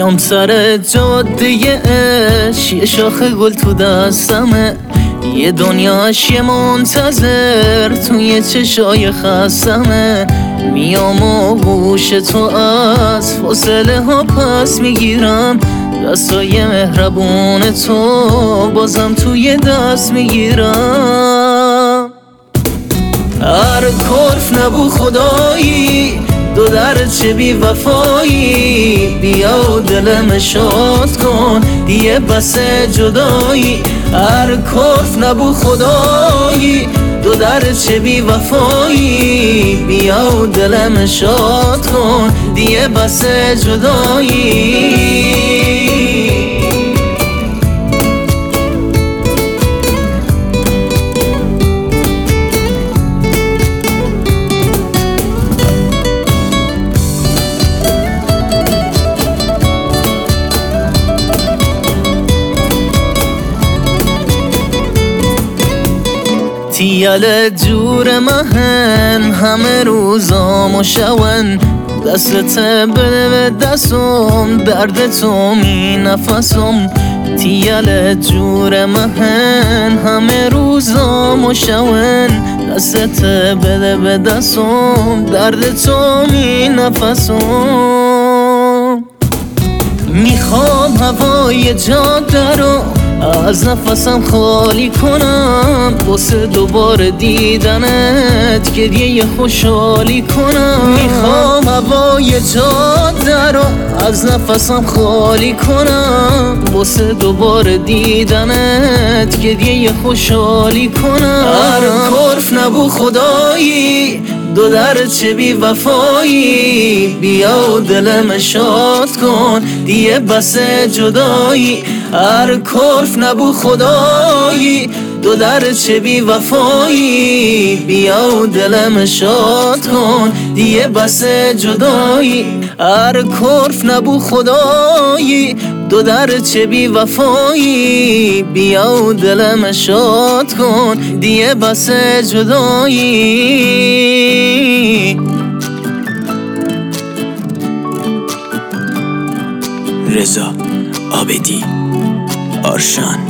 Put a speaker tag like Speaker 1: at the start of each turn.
Speaker 1: میام سر جاده عشق، یه شاخه گل تو دستمه، یه دنیاش یه منتظر توی چشای خستمه. میام و گوش تو از فاصله ها پس میگیرم، دستای مهربون تو بازم توی دست میگیرم. هر کلف نبو خدایی، دو در چه بی وفایی، بیا و دلم شاد کن دیگه بس جدایی. هر کلف نبو خدایی، دو در چه بی وفایی، بیا و دلم شاد کن دیگه بس جدایی. تیال جور مهن همه روزام و شون، دستت بده به دستم درد تو می نفسم. تیال جور مهن همه روزام و شون، دستت بده به دستم درد تو می نفسم. میخوام هوای جاده رو از نفسم خالی کنم، واسه دوباره دیدنت گریه خوشحالی کنم. میخوام هوای جاده رو از نفسم خالی کنم، واسه دوباره دیدنت گریه خوشحالی کنم. هر کلف نبو خدایی، دو در چه بی وفایی، بیا و دلم شاد کن دیگه بس جدایی. هر کلف نبو خدایی، دو در چه بی وفایی، بیا و دلم شاد کن دیگه بس جدایی. هر کلف نبو خدایی، دو در چه بی وفایی، بیا و دلم شاد کن دیگه بس جدایی.
Speaker 2: رضا عابدی، آرشان.